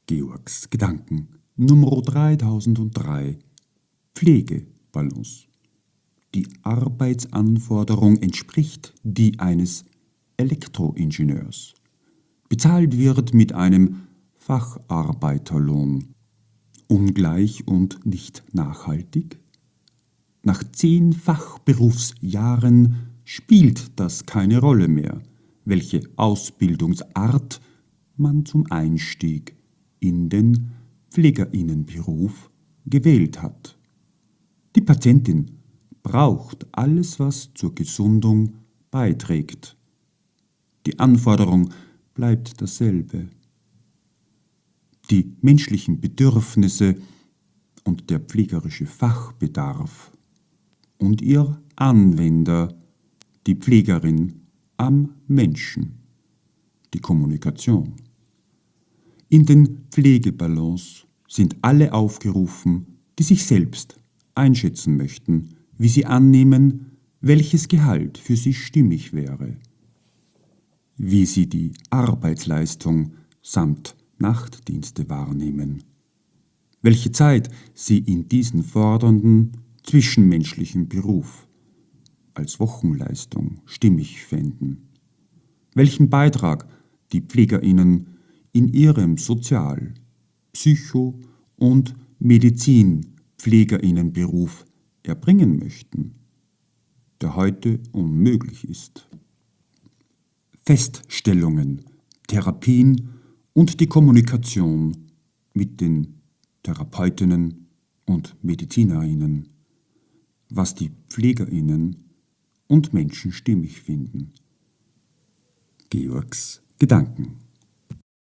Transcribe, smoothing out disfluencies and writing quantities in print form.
Georgs Gedanken Nummer 3003 Pflegebalance. Die Arbeitsanforderung entspricht die eines Elektroingenieurs. Bezahlt wird mit einem Facharbeiterlohn. Ungleich und nicht nachhaltig? Nach 10 Fachberufsjahren spielt das keine Rolle mehr, welche Ausbildungsart man zum Einstieg in den Pflegerinnenberuf gewählt hat. Die Patientin braucht alles, was zur Gesundung beiträgt. Die Anforderung bleibt dasselbe. Die menschlichen Bedürfnisse und der pflegerische Fachbedarf und ihr Anwender, die Pflegerin am Menschen, die Kommunikation. In den Pflegebalance sind alle aufgerufen, die sich selbst einschätzen möchten, wie sie annehmen, welches Gehalt für sie stimmig wäre, wie sie die Arbeitsleistung samt Nachtdienste wahrnehmen, welche Zeit sie in diesen fordernden zwischenmenschlichen Beruf als Wochenleistung stimmig fänden, welchen Beitrag die PflegerInnen in ihrem Sozial-, Psycho- und Medizin-PflegerInnenberuf erbringen möchten, der heute unmöglich ist. Feststellungen, Therapien und die Kommunikation mit den Therapeutinnen und Medizinerinnen, was die PflegerInnen und Menschen stimmig finden. Georgs Gedanken.